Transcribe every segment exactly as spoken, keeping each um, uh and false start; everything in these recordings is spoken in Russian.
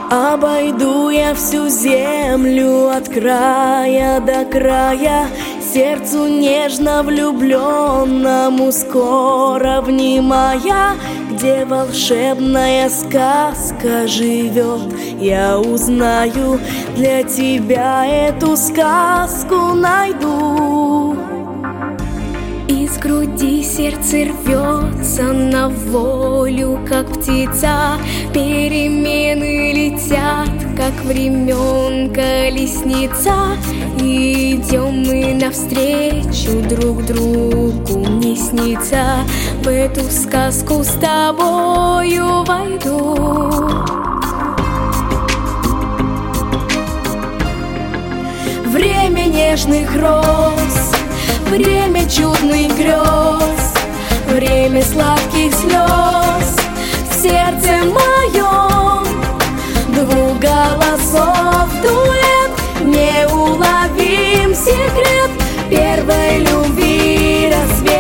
Обойду я всю землю от края до края, сердцу нежно влюбленному скоро внимая. Где волшебная сказка живет, я узнаю, для тебя эту сказку найду. Из груди сердце рвется на волю, как птица. Перемены летят, как времен колесница. И идем мы навстречу друг другу, мне снится. В эту сказку с тобою войду. Время нежных роз, время чудных грез, время сладких слез. В сердце моем двух голосов дуэт, неуловим секрет первой любви рассвет.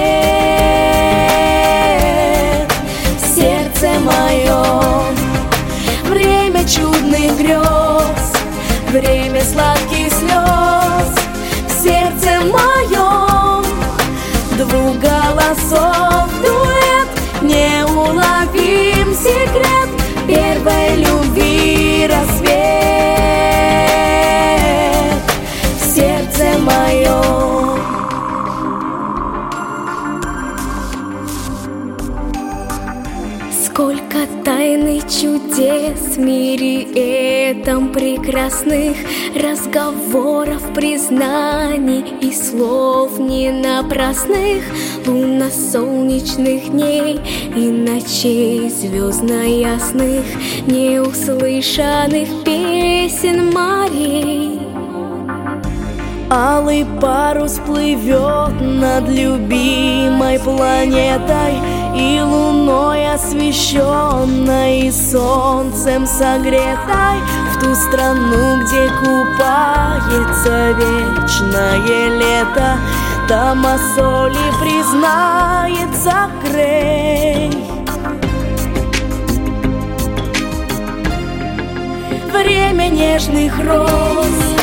В сердце моем время чудных грез, время сладких слез. В сердце моем двух голосов дуэт, неуловим секрет первой любви рассвет. В сердце моем. Сколько тайн и чудес в мире этом прекрасных, разговоров, признаний и слов не напрасных, лунно-солнечных дней и ночей звездно-ясных, неуслышанных песен морей. Алый парус плывет над любимой планетой, и луной освещенной, и солнцем согретой, в ту страну, где купается вечное лето. Там о соли признается Грей. Время нежных роз,